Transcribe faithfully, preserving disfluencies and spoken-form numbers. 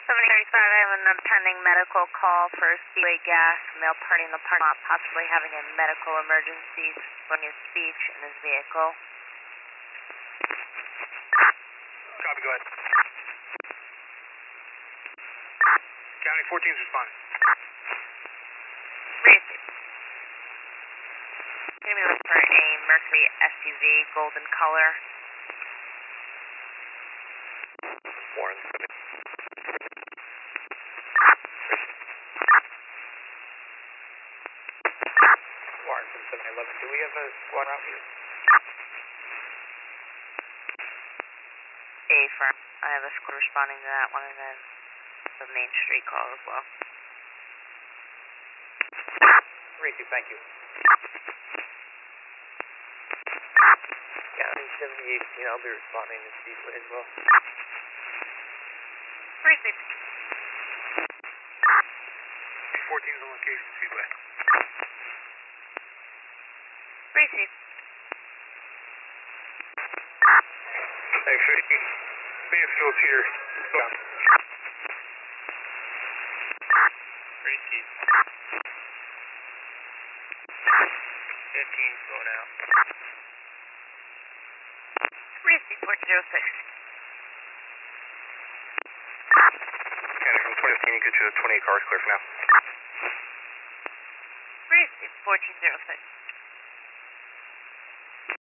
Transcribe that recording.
seventy thirty-five, I have an pending medical call for Speedway Gas, male party in the parking lot, possibly having a medical emergency, swing his speech in his vehicle. Copy, go ahead. County fourteen's responding. Receive. Going to be looking for a Mercury S U V, golden color. Warren. Warren from seven eleven. Do we have a squad out here? A firm. I have a squad responding to that one, and then the Main Street call as well. Receive, thank you. County seventy eighteen, I'll be responding to Speedway as well. Receive. fourteen's on location, Speedway. Receive. Hey, fifty. Mansfield's here. Down. Receive. fifteen's going out. Receive, four zero six. County from twenty fifteen, you get to the twenty-eight cars clear for now. Receive, fourteen zero six.